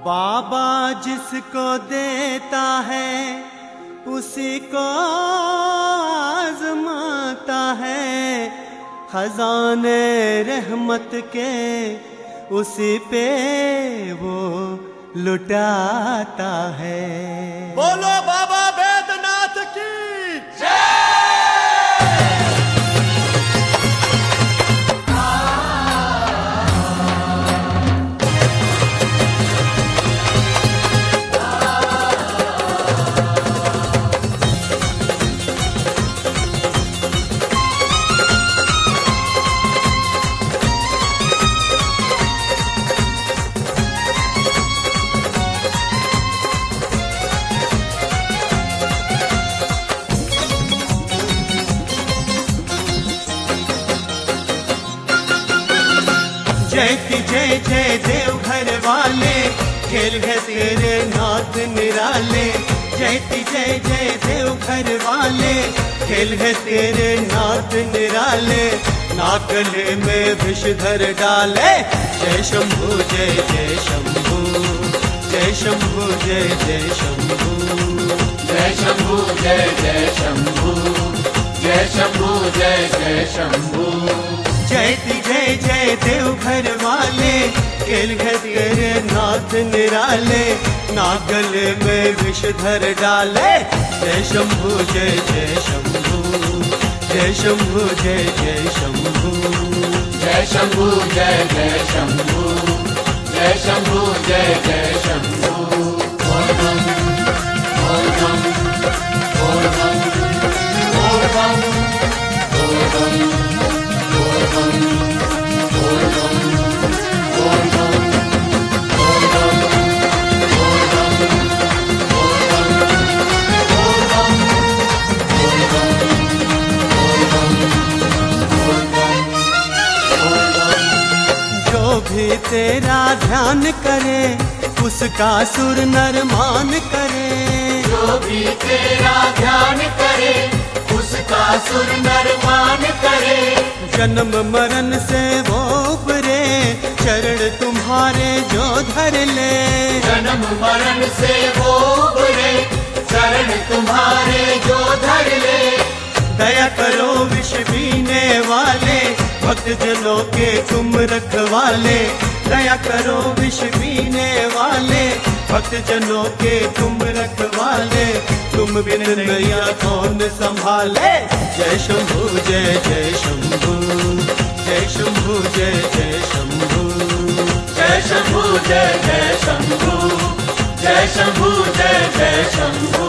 बाबा जिसको देता है उसी को आजमाता है, खजाने रहमत के उसी पे वो लुटाता है। बोलो बाबा बैद्यनाथ की जय। जयति जय जय देवघर वाले, खेल है तेरे नाथ निराले। जयति जय जय देवघर वाले, खेल है तेरे नाथ निराले। नागले में विषधर डाले, जय शंभू जय जय शंभू, जय शंभू जय जय शंभू, जय शंभू जय जय शंभू, जय शंभू जय जय शंभू। जयति जय जय देवघर वाले, खेल है तेरे नाथ निराले। नागले में विषधर डाले, जय शंभू जय जय शंभू, जय शंभू जय जय शंभू, जय शंभू जय जय शंभू, जय शंभू जय जय शंभू। बोल बम बोल बम बोल बम बोल बम बोल बम बोल बम बोल बम बोल बम बोल बम बोल बम बोल बम बोल बम बोल बम बोल बम बोल बम बोल बम। जो भी तेरा ध्यान करे उसका सुर नर मान करे। जो भी तेरा ध्यान करे उसका सुर नर मान करे। जन्म मरण से वो उबरे, चरण तुम्हारे जो धर ले। जन्म मरण से वो उबरे, चरण तुम्हारे जो धर ले। दया करो विष पीने वाले, भक्त जनों के तुम रखवाले। दया करो विष पीने वाले, भक्त जनों के तुम रखवाले। तुम बिन नैया कौन संभाले। जय शंभू जय जय शंभू, जय शंभू जय जय शंभू, जय शंभू जय जय शंभू, जय शंभू जय जय शंभू।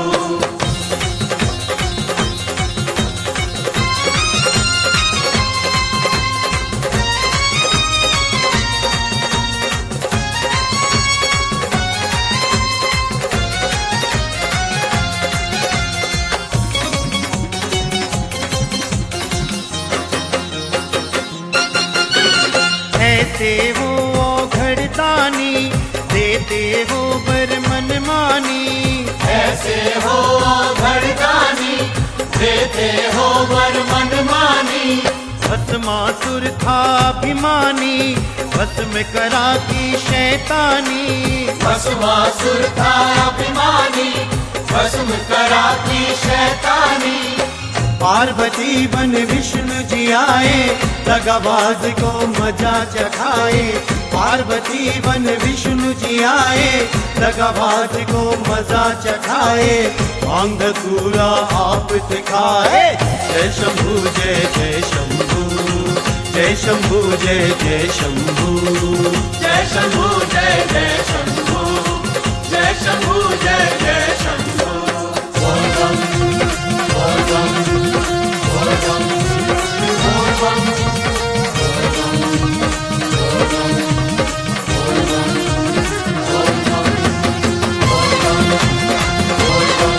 ऐसे हो घड़तानी, देते हो बर मन मानी। ऐसे हो घड़दानी, देते हो वर मन मानी। भस्मासुर था अभिमानी, भस्म करा की शैतानी। भस्मासुर था अभिमानी, भस्म करा की शैतानी। पार्वती बन विष्णु जी आए, दगाबाज को मजा चखाए। पार्वती बन विष्णु जी आए, दगाबाज को मजा चखाए। भांग धतूरा आप दिखाए। जय शंभू जय जय शंभू, जय शंभू जय जय शंभू, जय शंभू जय जय शंभू, जय शंभू जय जय शंभू। बोल बम बोल बम बोल बम बोल बम बोल बम बोल बम बोल बम बोल बम बोल बम बोल बम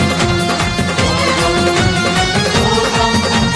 बोल बम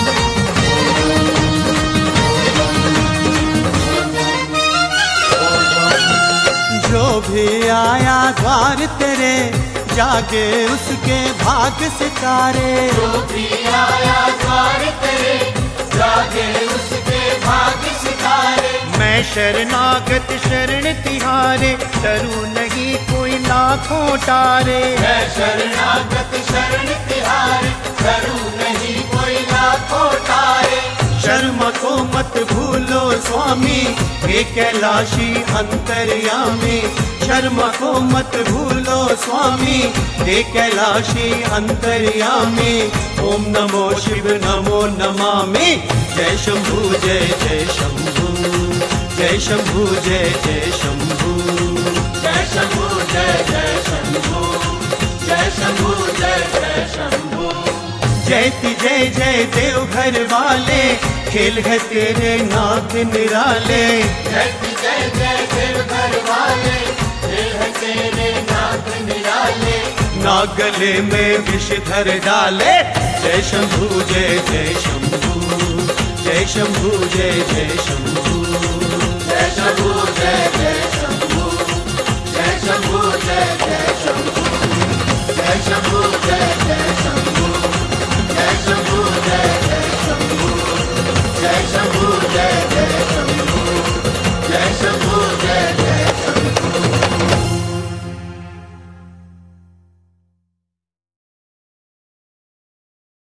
जो भी आया द्वार तेरे, जागे उसके भाग सितारे। जो भी आया द्वार तेरे, जागे उसके भाग सितारे। मैं शरणागत शरण तिहारे, डरू नहीं कोई लाखों टारे। मैं शरणागत शरण तिहारे, डरू नहीं कोई लाखों टारे। शर्म को मत भूलो स्वामी, हे कैलाशी अंतर्यामी। शर्म को मत भूलो स्वामी, हे कैलाशी अंतर्यामी। ओम नमो शिव नमो नमामि। जय शंभू जय जय शंभू, जय शंभू जय जय शंभू, जय शंभू जय जय शंभू, जय शंभू जय जय शंभू। जयति जय जय देवघर वाले, खेल है तेरे नाथ निराले। जयति जय जय देवघर वाले, खेल है तेरे नाथ निराले। ना गले में विषधर डाले। जय शंभू जय जय शंभू, जय शंभू जय जय शंभू, जय शंभू जय जय शंभू, जय शंभू जय जय शंभू, जय शंभू जय जय शंभू, जय शंभू जय जय शंभू, जय शंभू